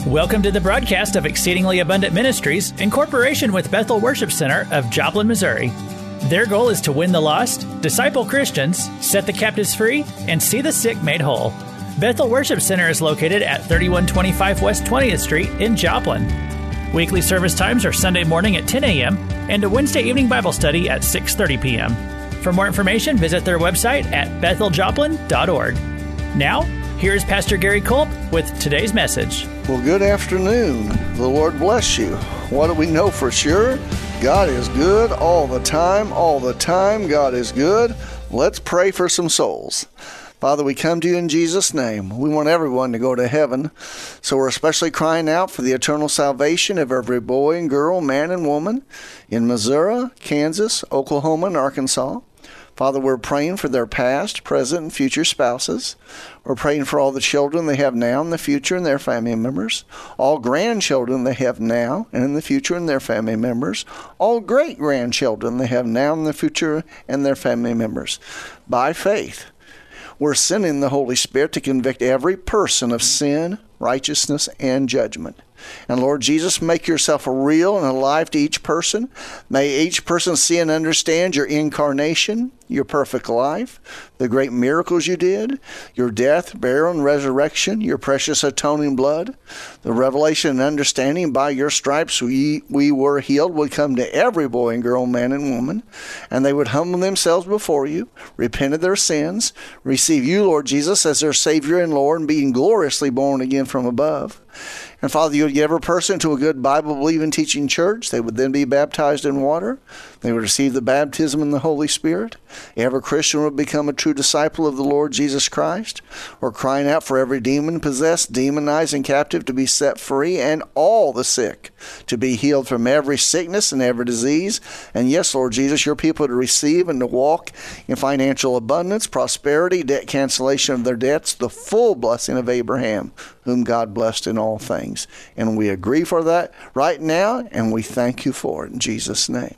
Welcome to the broadcast of Exceedingly Abundant Ministries in cooperation with Bethel Worship Center of Joplin, Missouri. Their goal is to win the lost, disciple Christians, set the captives free, and see the sick made whole. Bethel Worship Center is located at 3125 West 20th Street in Joplin. Weekly service times are Sunday morning at 10 a.m. and a Wednesday evening Bible study at 6:30 p.m. For more information, visit their website at betheljoplin.org. Now, here's Pastor Gary Culp with today's message. Well, good afternoon. The Lord bless you. What do we know for sure? God is good all the time. All the time, God is good. Let's pray for some souls. Father, we come to you in Jesus' name. We want everyone to go to heaven, so we're especially crying out for the eternal salvation of every boy and girl, man and woman in Missouri, Kansas, Oklahoma, and Arkansas. Father, we're praying for their past, present, and future spouses. We're praying for all the children they have now and the future and their family members, all grandchildren they have now and in the future and their family members, all great-grandchildren they have now and the future and their family members. By faith, we're sending the Holy Spirit to convict every person of sin, righteousness, and judgment. And Lord Jesus, make yourself real and alive to each person. May each person see and understand your incarnation, your perfect life, the great miracles you did, your death, burial, and resurrection, your precious atoning blood. The revelation and understanding by your stripes we were healed would come to every boy and girl, man and woman, and they would humble themselves before you, repent of their sins, receive you, Lord Jesus, as their Savior and Lord, and being gloriously born again from above. And Father, you would get every person to a good Bible-believing teaching church. They would then be baptized in water. They would receive the baptism in the Holy Spirit. Every Christian would become a true disciple of the Lord Jesus Christ. We're crying out for every demon-possessed, demonized, and captive to be set free, and all the sick to be healed from every sickness and every disease. And yes, Lord Jesus, your people to receive and to walk in financial abundance, prosperity, debt cancellation of their debts, the full blessing of Abraham, whom God blessed in all things. And we agree for that right now, and we thank you for it in Jesus' name.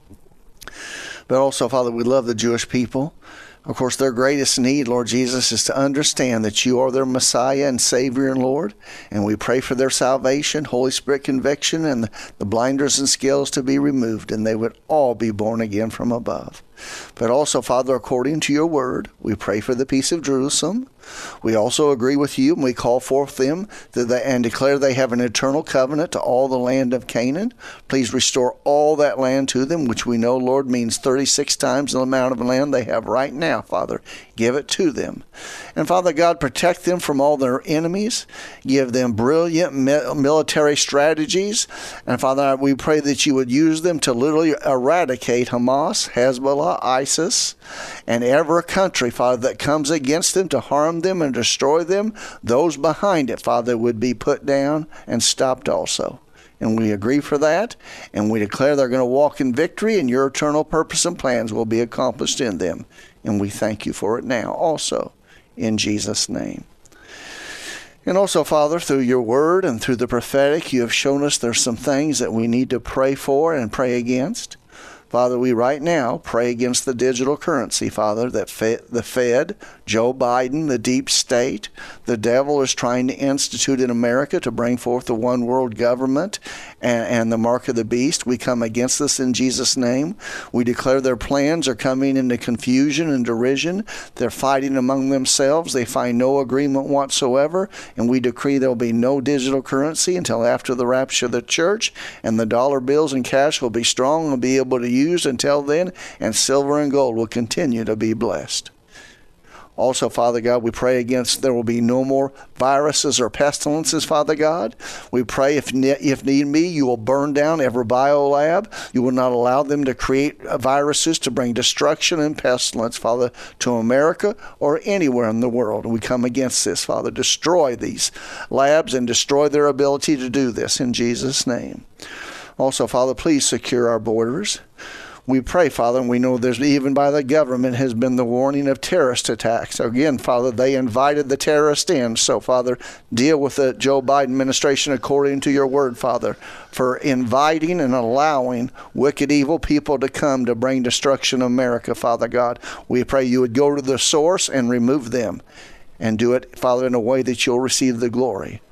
But also, Father, we love the Jewish people. Of course, their greatest need, Lord Jesus, is to understand that you are their Messiah and Savior and Lord. And we pray for their salvation, Holy Spirit conviction, and the blinders and scales to be removed, and they would all be born again from above. But also, Father, according to your word, we pray for the peace of Jerusalem. We also agree with you, and we call forth them and declare they have an eternal covenant to all the land of Canaan. Please restore all that land to them, which we know, Lord, means 36 times the amount of land they have right now, Father. Give it to them. And Father God, protect them from all their enemies. Give them brilliant military strategies. And Father, we pray that you would use them to literally eradicate Hamas, Hezbollah, ISIS, and every country, Father, that comes against them to harm them and destroy them. Those behind it, Father, would be put down and stopped also. And we agree for that, and we declare they're going to walk in victory, and your eternal purpose and plans will be accomplished in them. And we thank you for it now also, in Jesus' name. And also, Father, through your word and through the prophetic, you have shown us there's some things that we need to pray for and pray against. Father, we right now pray against the digital currency, Father, that the Fed, Joe Biden, the deep state, the devil is trying to institute in America to bring forth the one world government and the mark of the beast. We come against this in Jesus' name. We declare their plans are coming into confusion and derision. They're fighting among themselves. They find no agreement whatsoever. And we decree there will be no digital currency until after the rapture of the church. And the dollar bills and cash will be strong and will be able to use until then. And silver and gold will continue to be blessed. Also, Father God, we pray against there will be no more viruses or pestilences, Father God. We pray if need be, you will burn down every biolab. You will not allow them to create viruses to bring destruction and pestilence, Father, to America or anywhere in the world. And we come against this, Father. Destroy these labs and destroy their ability to do this in Jesus' name. Also, Father, please secure our borders. We pray, Father, and we know there's even by the government has been the warning of terrorist attacks. Again, Father, they invited the terrorist in. So, Father, deal with the Joe Biden administration according to your word, Father, for inviting and allowing wicked, evil people to come to bring destruction to America, Father God. We pray you would go to the source and remove them and do it, Father, in a way that you'll receive the glory.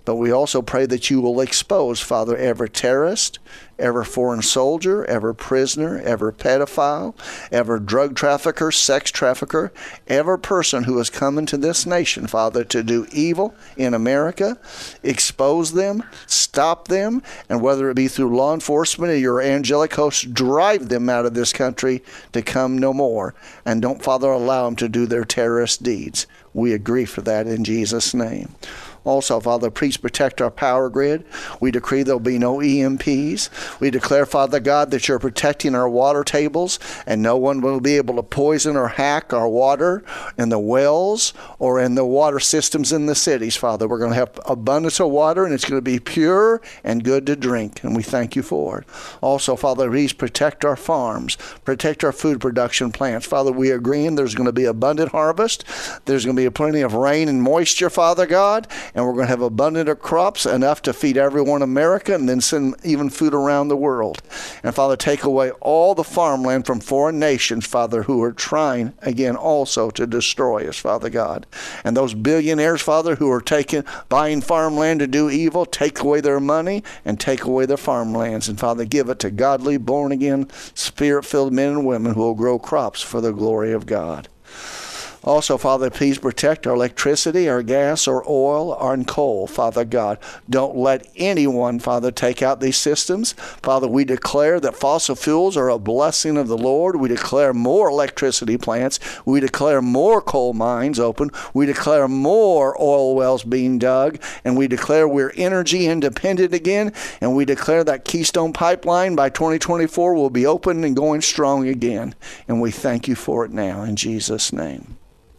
But we also pray that you will expose, Father, every terrorist, every foreign soldier, every prisoner, every pedophile, every drug trafficker, sex trafficker, every person who has come into this nation, Father, to do evil in America. Expose them, stop them, and whether it be through law enforcement or your angelic hosts, drive them out of this country to come no more. And don't, Father, allow them to do their terrorist deeds. We agree for that in Jesus' name. Also, Father, please protect our power grid. We decree there'll be no EMPs. We declare, Father God, that you're protecting our water tables, and no one will be able to poison or hack our water in the wells or in the water systems in the cities, Father. We're going to have abundance of water, and it's going to be pure and good to drink, and we thank you for it. Also, Father, please protect our farms, protect our food production plants. Father, we are agreeing there's going to be abundant harvest. There's going to be plenty of rain and moisture, Father God, and we're going to have abundant of crops, enough to feed everyone in America, and then send even food around the world. And Father, take away all the farmland from foreign nations, Father, who are trying, again, also to destroy us, Father God. And those billionaires, Father, who are buying farmland to do evil, take away their money and take away their farmlands. And Father, give it to godly, born-again, spirit-filled men and women who will grow crops for the glory of God. Also, Father, please protect our electricity, our gas, our oil, our coal, Father God. Don't let anyone, Father, take out these systems. Father, we declare that fossil fuels are a blessing of the Lord. We declare more electricity plants. We declare more coal mines open. We declare more oil wells being dug. And we declare we're energy independent again. And we declare that Keystone Pipeline by 2024 will be open and going strong again. And we thank you for it now in Jesus' name.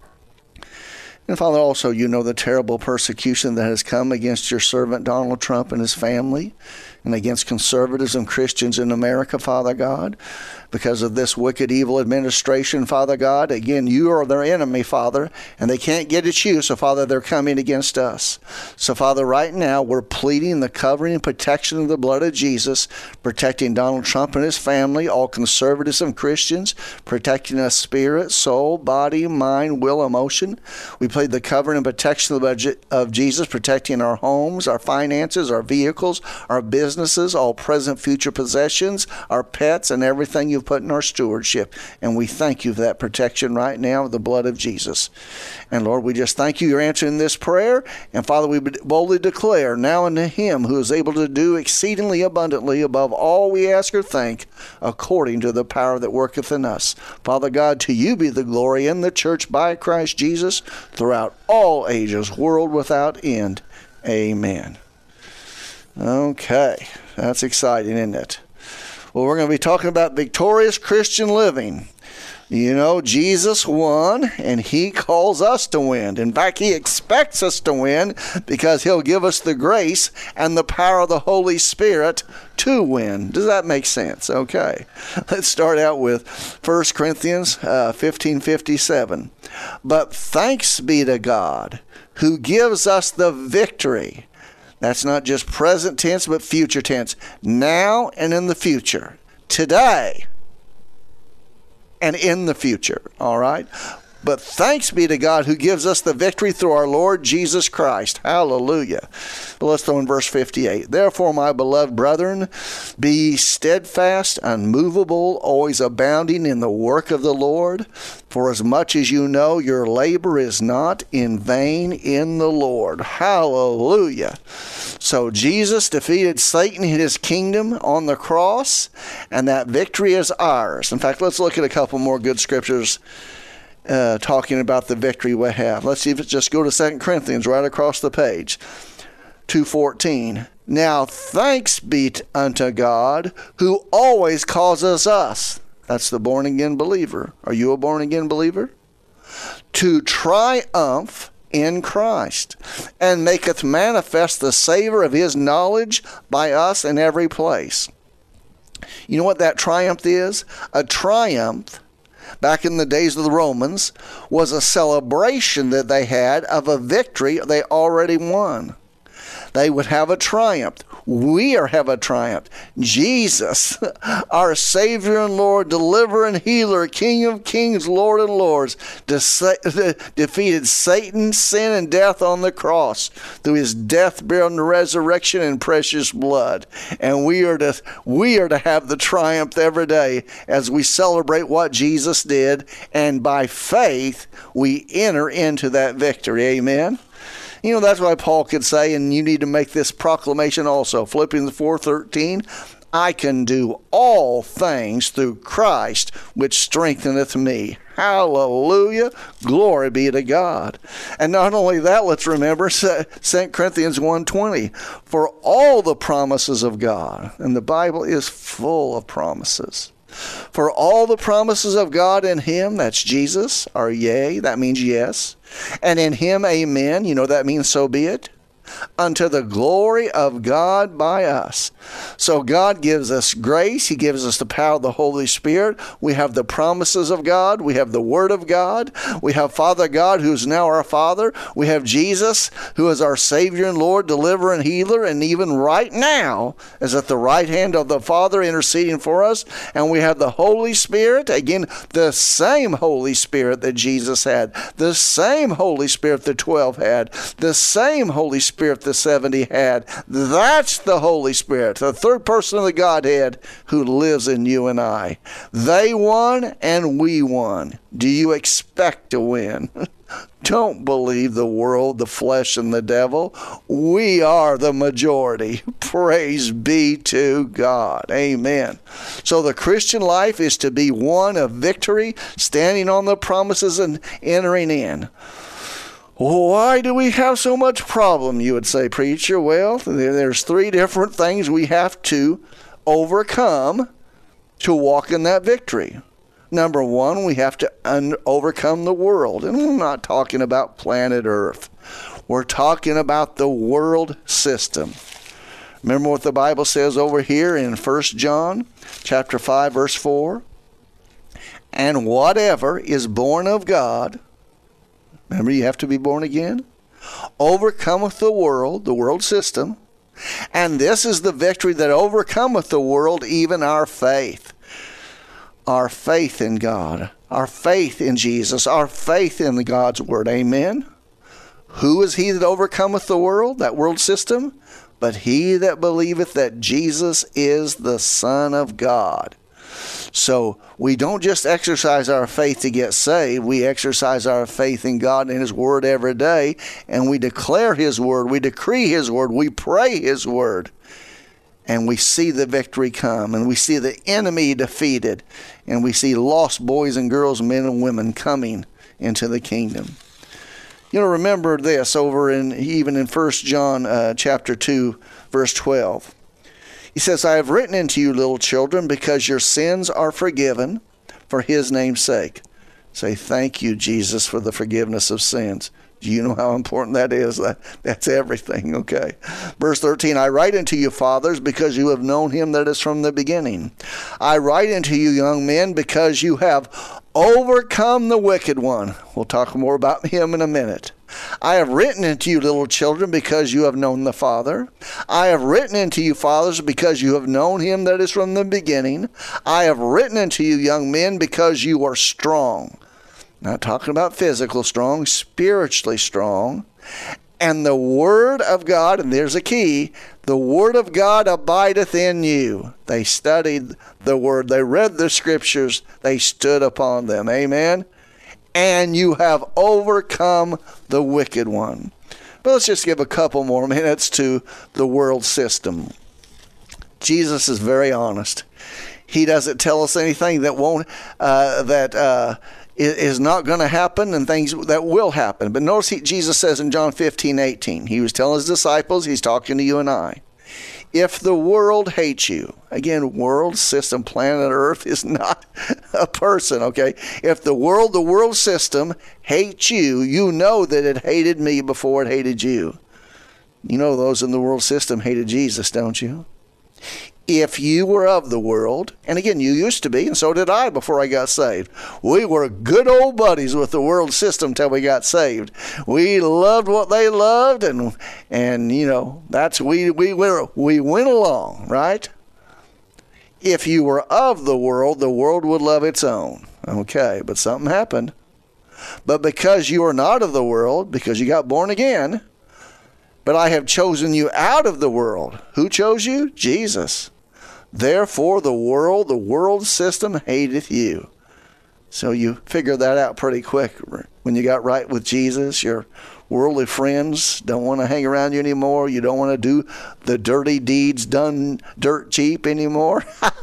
And Father, also, you know the terrible persecution that has come against your servant Donald Trump and his family, and against conservatives and Christians in America, Father God, because of this wicked, evil administration, Father God. Again, you are their enemy, Father, and they can't get at you, so, Father, they're coming against us. So, Father, right now, we're pleading the covering and protection of the blood of Jesus, protecting Donald Trump and his family, all conservatives and Christians, protecting us spirit, soul, body, mind, will, emotion. We plead the covering and protection of the blood of Jesus, protecting our homes, our finances, our vehicles, our businesses, all present, future possessions, our pets, and everything you've put in our stewardship. And we thank you for that protection right now with the blood of Jesus. And Lord, we just thank you. You're answering this prayer. And Father, we boldly declare now unto him who is able to do exceedingly abundantly above all we ask or think, according to the power that worketh in us. Father God, to you be the glory in the church by Christ Jesus throughout all ages, world without end. Amen. Okay, that's exciting, isn't it? Well, we're going to be talking about victorious Christian living. You know, Jesus won, and he calls us to win. In fact, he expects us to win because he'll give us the grace and the power of the Holy Spirit to win. Does that make sense? Okay. Let's start out with 1 Corinthians 15:57. But thanks be to God who gives us the victory. That's not just present tense, but future tense. Now and in the future. Today and in the future. All right? But thanks be to God who gives us the victory through our Lord Jesus Christ. Hallelujah. But let's throw in verse 58. Therefore, my beloved brethren, be steadfast, unmovable, always abounding in the work of the Lord. For as much as you know, your labor is not in vain in the Lord. Hallelujah. So Jesus defeated Satan and his kingdom on the cross, and that victory is ours. In fact, let's look at a couple more good scriptures talking about the victory we have. Let's see if it's just go to 2 Corinthians right across the page. 2:14. Now thanks be unto God who always causes us, that's the born-again believer. Are you a born-again believer? To triumph in Christ, and maketh manifest the savor of his knowledge by us in every place. You know what that triumph is? A triumph, back in the days of the Romans, was a celebration that they had of a victory they already won. They would have a triumph. We have a triumph. Jesus, our Savior and Lord, deliverer and healer, King of kings, Lord of lords, defeated Satan, sin, and death on the cross through his death, burial, and resurrection and precious blood. And we are to have the triumph every day as we celebrate what Jesus did, and by faith we enter into that victory. Amen. You know, that's why Paul could say, and you need to make this proclamation also, Philippians 4:13, I can do all things through Christ, which strengtheneth me. Hallelujah. Glory be to God. And not only that, let's remember 2 Corinthians 1:20. For all the promises of God, and the Bible is full of promises. For all the promises of God in him, that's Jesus, are yea, that means yes. And in him, amen, you know that means so be it. Unto the glory of God by us. So God gives us grace. He gives us the power of the Holy Spirit. We have the promises of God. We have the Word of God. We have Father God, who is now our Father. We have Jesus, who is our Savior and Lord, deliverer and healer, and even right now is at the right hand of the Father interceding for us. And we have the Holy Spirit, again, the same Holy Spirit that Jesus had, the same Holy Spirit the 12 had, the same Holy Spirit the 70 had. That's the Holy Spirit, the third person of the Godhead who lives in you and I. They won and we won. Do you expect to win? Don't believe the world, the flesh, and the devil. We are the majority. Praise be to God. Amen. So the Christian life is to be one of victory, standing on the promises and entering in. Why do we have so much problem, you would say, preacher? Well, there's three different things we have to overcome to walk in that victory. Number one, we have to overcome the world. And we're not talking about planet Earth. We're talking about the world system. Remember what the Bible says over here in 1 John chapter 5, verse 4? And whatever is born of God, remember, you have to be born again, overcometh the world system. And this is the victory that overcometh the world, even our faith. Our faith in God, our faith in Jesus, our faith in God's Word. Amen. Who is he that overcometh the world, that world system? But he that believeth that Jesus is the Son of God. So we don't just exercise our faith to get saved. We exercise our faith in God and His Word every day, and we declare His Word, we decree His Word, we pray His Word, and we see the victory come, and we see the enemy defeated, and we see lost boys and girls, men and women coming into the kingdom. You know, remember this over even in 1 John chapter 2, verse 12. He says, I have written unto you, little children, because your sins are forgiven for His name's sake. Say, thank you, Jesus, for the forgiveness of sins. Do you know how important that is? That's everything, okay? Verse 13, I write unto you, fathers, because you have known Him that is from the beginning. I write unto you, young men, because you have overcome the wicked one. We'll talk more about him in a minute. I have written unto you, little children, because you have known the Father. I have written unto you, fathers, because you have known Him that is from the beginning. I have written unto you, young men, because you are strong. Not talking about physical strong, spiritually strong. And the Word of God, and there's a key, the Word of God abideth in you. They studied the Word. They read the Scriptures. They stood upon them. Amen? And you have overcome the wicked one. But let's just give a couple more minutes to the world system. Jesus is very honest. He doesn't tell us anything that is not going to happen and things that will happen. But notice Jesus says in John 15:18, He was telling His disciples, He's talking to you and I. If the world hates you, again, world system, planet Earth is not a person, okay? If the world system hates you, you know that it hated me before it hated you. You know those in the world system hated Jesus, don't you? If you were of the world, and again, you used to be, and so did I before I got saved. We were good old buddies with the world system till we got saved. We loved what they loved, and you know, that's we went along, right? If you were of the world would love its own. Okay, but something happened. But because you are not of the world, because you got born again, but I have chosen you out of the world. Who chose you? Jesus. Therefore, the world system hateth you. So you figure that out pretty quick. When you got right with Jesus, your worldly friends don't want to hang around you anymore. You don't want to do the dirty deeds done dirt cheap anymore.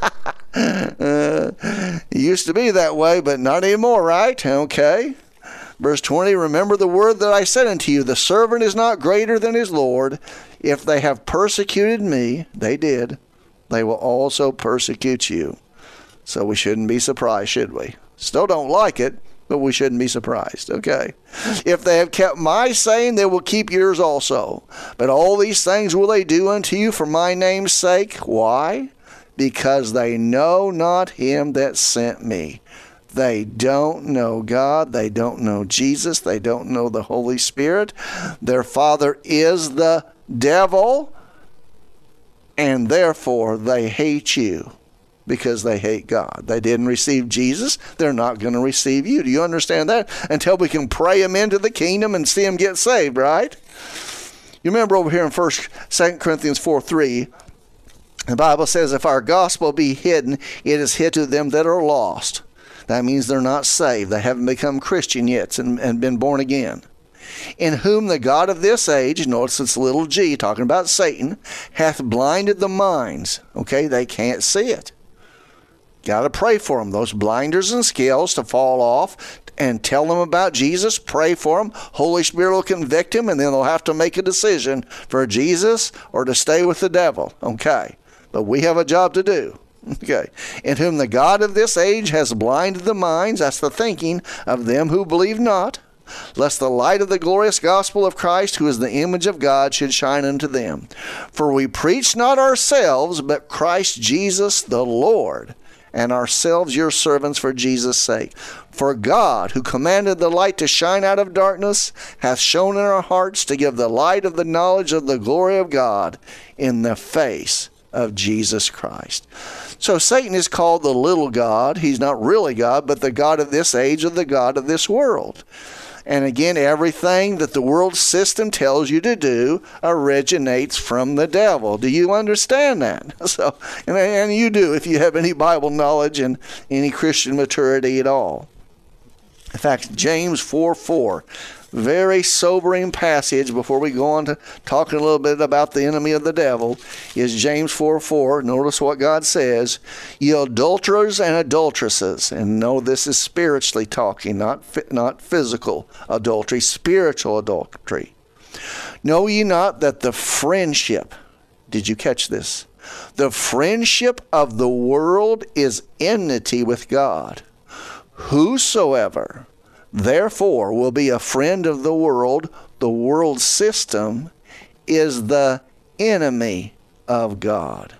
It used to be that way, but not anymore, right? Okay. Verse 20, remember the word that I said unto you, the servant is not greater than his Lord. If they have persecuted me, they did, they will also persecute you. So we shouldn't be surprised, should we? Still don't like it, but we shouldn't be surprised, okay? If they have kept my saying, they will keep yours also. But all these things will they do unto you for my name's sake. Why? Because they know not him that sent me. They don't know God. They don't know Jesus. They don't know the Holy Spirit. Their father is the devil, and therefore they hate you because they hate God. They didn't receive Jesus. They're not going to receive you. Do you understand that? Until we can pray them into the kingdom and see them get saved, right? You remember over here in 2 Corinthians 4:3, the Bible says, if our gospel be hidden, it is hid to them that are lost. That means they're not saved. They haven't become Christian yet and been born again. In whom the God of this age, notice it's little g, talking about Satan, hath blinded the minds. Okay, they can't see it. Got to pray for them. Those blinders and scales to fall off and tell them about Jesus. Pray for them. Holy Spirit will convict them, and then they'll have to make a decision for Jesus or to stay with the devil. Okay, but we have a job to do. Okay, in whom the God of this age has blinded the minds, that's the thinking, of them who believe not, lest the light of the glorious gospel of Christ, who is the image of God, should shine unto them. For we preach not ourselves, but Christ Jesus the Lord, and ourselves your servants for Jesus' sake. For God, who commanded the light to shine out of darkness, hath shone in our hearts to give the light of the knowledge of the glory of God in the face of Jesus Christ. So Satan is called the little god. He's not really God, but the God of this age or the God of this world. And again, everything that the world system tells you to do originates from the devil. Do you understand that? So, and you do if you have any Bible knowledge and any Christian maturity at all. In fact, James 4:4, very sobering passage before we go on to talking a little bit about the enemy of the devil, is James 4:4. Notice what God says, ye adulterers and adulteresses. And no, this is spiritually talking, not physical adultery, spiritual adultery. Know ye not that the friendship, did you catch this? The friendship of the world is enmity with God. Whosoever therefore will be a friend of the world system, is the enemy of God.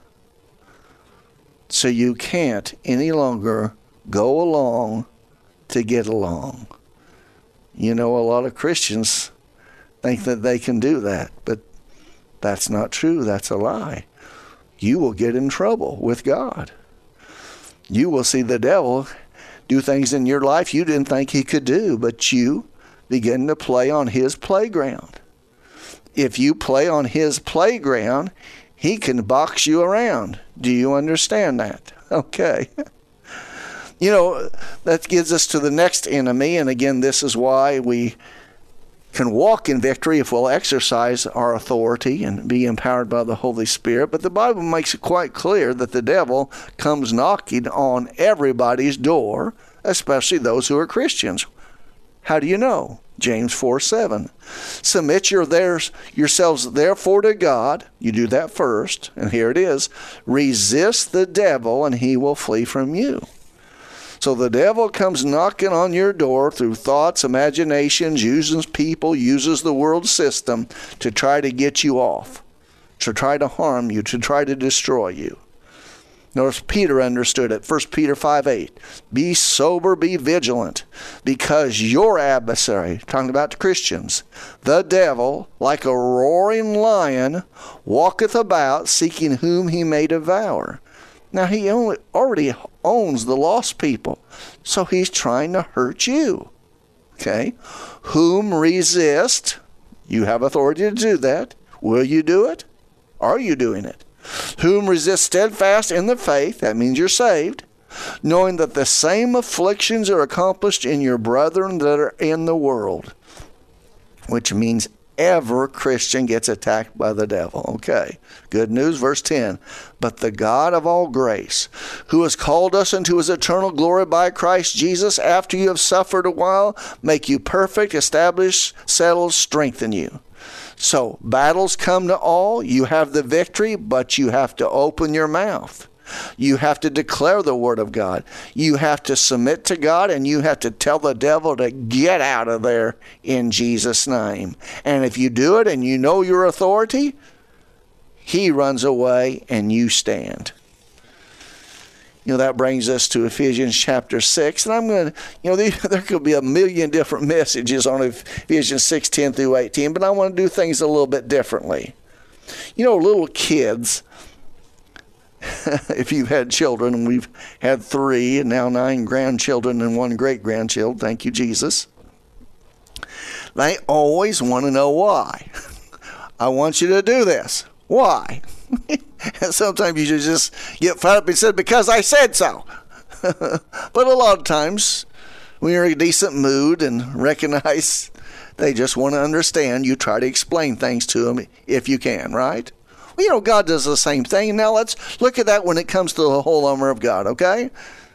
So you can't any longer go along to get along. You know, a lot of Christians think that they can do that, but that's not true. That's a lie. You will get in trouble with God. You will see the devil do things in your life you didn't think he could do, but you begin to play on his playground. If you play on his playground, he can box you around. Do you understand that? Okay. You know, that gives us to the next enemy, and again, this is why we can walk in victory if we'll exercise our authority and be empowered by the Holy Spirit. But the Bible makes it quite clear that the devil comes knocking on everybody's door, especially those who are Christians. How do you know? James 4:7. Submit yourselves therefore to God. You do that first, and here it is. Resist the devil, and he will flee from you. So the devil comes knocking on your door through thoughts, imaginations, uses people, uses the world system to try to get you off, to try to harm you, to try to destroy you. Notice Peter understood it. 1 Peter 5:8. Be sober, be vigilant, because your adversary, talking about the Christians, the devil, like a roaring lion, walketh about, seeking whom he may devour. Now, he already owns the lost people, so he's trying to hurt you. Okay? Whom resist, you have authority to do that. Will you do it? Are you doing it? Whom resist steadfast in the faith, that means you're saved, knowing that the same afflictions are accomplished in your brethren that are in the world. Which means every Christian gets attacked by the devil. Okay, good news, verse 10. But the God of all grace, who has called us into his eternal glory by Christ Jesus, after you have suffered a while, make you perfect, establish, settle, strengthen you. So, battles come to all. You have the victory, but you have to open your mouth. You have to declare the word of God. You have to submit to God, and you have to tell the devil to get out of there in Jesus' name. And if you do it and you know your authority, he runs away and you stand. That brings us to Ephesians chapter 6. And I'm going to, there could be a million different messages on Ephesians 6, 10 through 18, but I want to do things a little bit differently. Little kids, if you've had children, and we've had 3 and now 9 grandchildren and 1 great-grandchild, thank you, Jesus, they always want to know why. I want you to do this. Why? And sometimes you just get fed up and say, because I said so. But a lot of times, when you're in a decent mood and recognize they just want to understand, you try to explain things to them if you can, right? Well, God does the same thing. Now let's look at that when it comes to the whole armor of God, okay?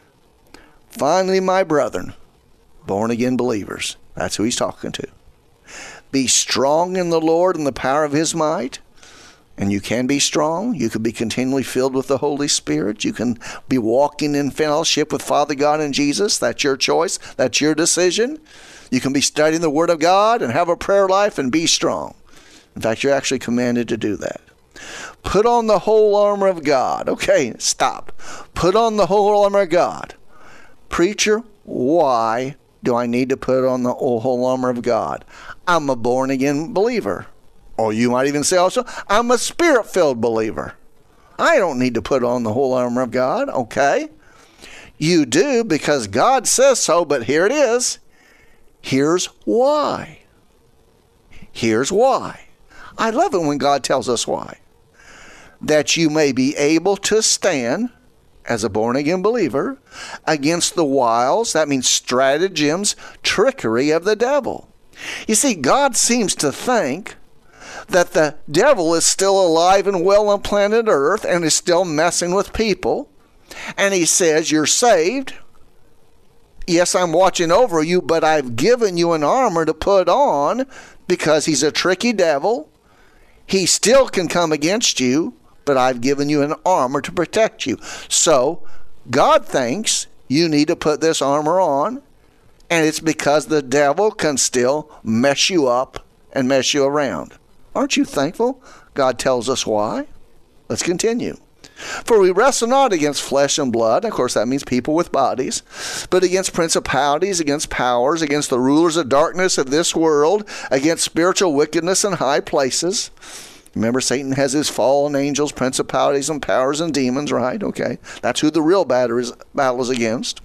Finally, my brethren, born-again believers, that's who he's talking to. Be strong in the Lord and the power of his might. And you can be strong. You can be continually filled with the Holy Spirit. You can be walking in fellowship with Father God and Jesus. That's your choice. That's your decision. You can be studying the Word of God and have a prayer life and be strong. In fact, you're actually commanded to do that. Put on the whole armor of God. Okay, stop. Put on the whole armor of God. Preacher, why do I need to put on the whole armor of God? I'm a born-again believer. Or you might even say also, I'm a spirit-filled believer. I don't need to put on the whole armor of God, okay? You do because God says so, but here it is. Here's why. Here's why. I love it when God tells us why. That you may be able to stand, as a born-again believer, against the wiles, that means stratagems, trickery of the devil. You see, God seems to think that the devil is still alive and well on planet Earth and is still messing with people. And he says, you're saved. Yes, I'm watching over you, but I've given you an armor to put on because he's a tricky devil. He still can come against you, but I've given you an armor to protect you. So God thinks you need to put this armor on, and it's because the devil can still mess you up and mess you around. Aren't you thankful? God tells us why. Let's continue. For we wrestle not against flesh and blood. Of course, that means people with bodies. But against principalities, against powers, against the rulers of darkness of this world, against spiritual wickedness in high places. Remember, Satan has his fallen angels, principalities, and powers, and demons, right? Okay. That's who the real battle is against.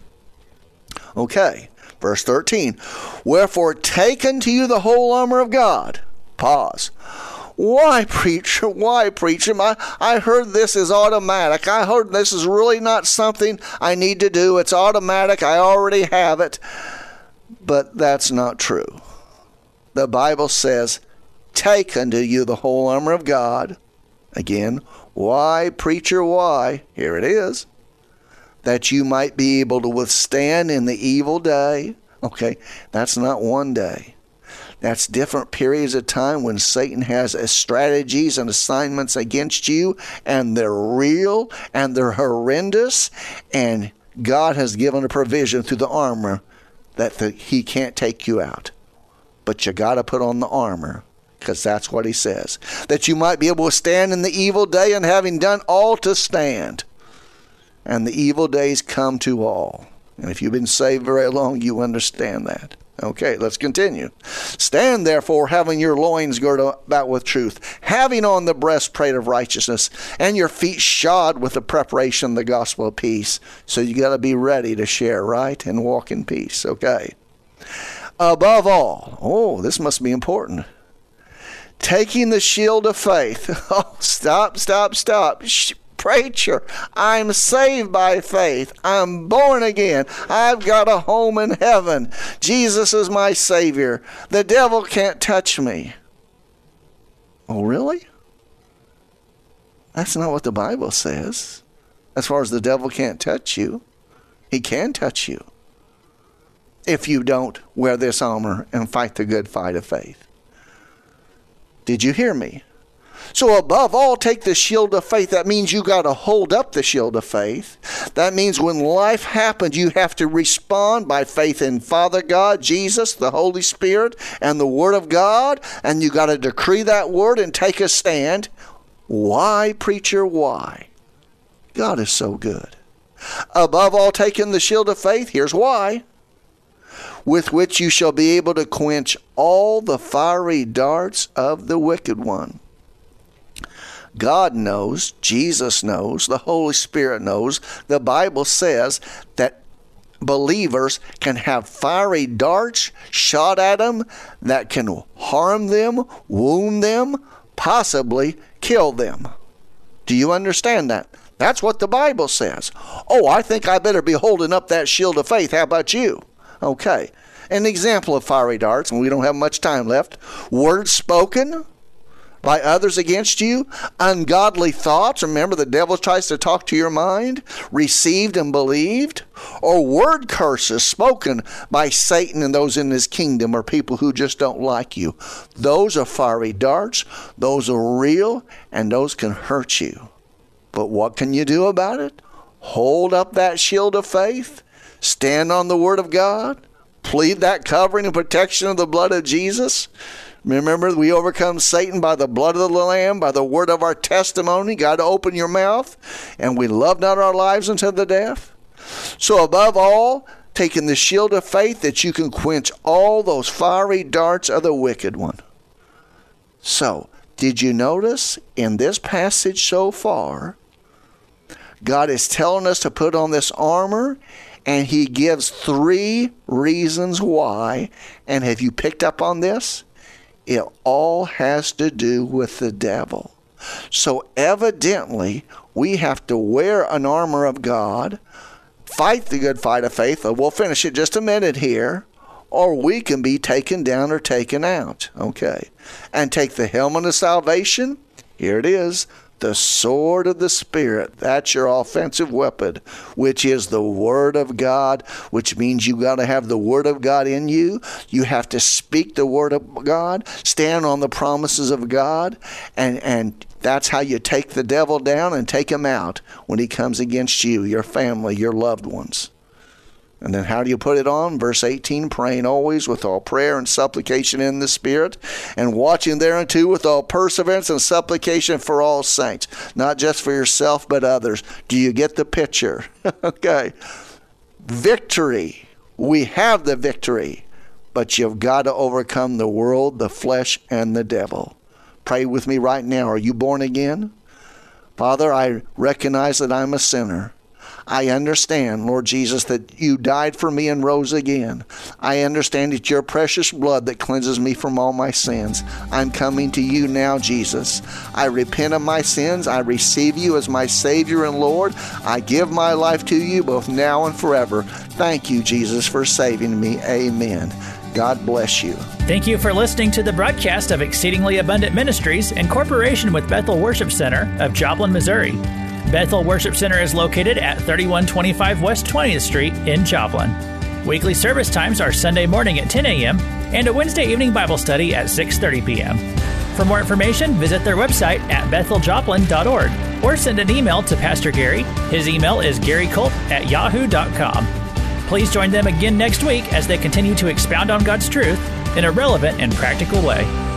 Okay. Verse 13. Wherefore, take unto you the whole armor of God. Pause. Why, preacher? Why, preacher? I heard this is automatic. I heard this is really not something I need to do. It's automatic. I already have it. But that's not true. The Bible says, take unto you the whole armor of God. Again, why, preacher, why? Here it is. That you might be able to withstand in the evil day. Okay, that's not one day. That's different periods of time when Satan has strategies and assignments against you, and they're real and they're horrendous, and God has given a provision through the armor that he can't take you out. But you got to put on the armor, because that's what he says. That you might be able to stand in the evil day, and having done all to stand. and the evil days come to all. And if you've been saved very long, you understand that. Okay, let's continue. Stand therefore, having your loins girded about with truth, having on the breastplate of righteousness, and your feet shod with the preparation of the gospel of peace. So you got to be ready to share, right? And walk in peace, okay? Above all, this must be important. Taking the shield of faith. Oh, stop. Preacher, I'm saved by faith. I'm born again. I've got a home in heaven. Jesus is my Savior. The devil can't touch me. Oh, really? That's not what the Bible says. As far as the devil can't touch you, he can touch you if you don't wear this armor and fight the good fight of faith. Did you hear me? So above all, take the shield of faith. That means you got to hold up the shield of faith. That means when life happens, you have to respond by faith in Father God, Jesus, the Holy Spirit, and the Word of God. And you got to decree that word and take a stand. Why, preacher, why? God is so good. Above all, taking the shield of faith, here's why. With which you shall be able to quench all the fiery darts of the wicked one. God knows, Jesus knows, the Holy Spirit knows. The Bible says that believers can have fiery darts shot at them that can harm them, wound them, possibly kill them. Do you understand that? That's what the Bible says. Oh, I think I better be holding up that shield of faith. How about you? Okay. An example of fiery darts, and we don't have much time left. Words spoken by others against you, ungodly thoughts. Remember, the devil tries to talk to your mind, received and believed, or word curses spoken by Satan and those in his kingdom, or people who just don't like you. Those are fiery darts. Those are real, and those can hurt you. But what can you do about it? Hold up that shield of faith, stand on the Word of God, plead that covering and protection of the blood of Jesus. Remember, we overcome Satan by the blood of the Lamb, by the word of our testimony. Got to open your mouth. And we love not our lives unto the death. So above all, taking the shield of faith that you can quench all those fiery darts of the wicked one. So, did you notice in this passage so far, God is telling us to put on this armor, and he gives 3 reasons why. And have you picked up on this? It all has to do with the devil. So evidently, we have to wear an armor of God, fight the good fight of faith. We'll finish it just a minute here. Or we can be taken down or taken out. Okay. And take the helmet of salvation. Here it is. The sword of the Spirit. That's your offensive weapon, which is the Word of God, which means you got to have the Word of God in you. You have to speak the Word of God, stand on the promises of God, and that's how you take the devil down and take him out when he comes against you, your family, your loved ones. And then how do you put it on? Verse 18, praying always with all prayer and supplication in the Spirit, and watching thereunto with all perseverance and supplication for all saints, not just for yourself, but others. Do you get the picture? Okay. Victory. We have the victory, but you've got to overcome the world, the flesh, and the devil. Pray with me right now. Are you born again? Father, I recognize that I'm a sinner. I understand, Lord Jesus, that you died for me and rose again. I understand it's your precious blood that cleanses me from all my sins. I'm coming to you now, Jesus. I repent of my sins. I receive you as my Savior and Lord. I give my life to you both now and forever. Thank you, Jesus, for saving me. Amen. God bless you. Thank you for listening to the broadcast of Exceedingly Abundant Ministries in cooperation with Bethel Worship Center of Joplin, Missouri. Bethel Worship Center is located at 3125 West 20th Street in Joplin. Weekly service times are Sunday morning at 10 a.m. and a Wednesday evening Bible study at 6:30 p.m. For more information, visit their website at betheljoplin.org or send an email to Pastor Gary. His email is garycolt@yahoo.com. Please join them again next week as they continue to expound on God's truth in a relevant and practical way.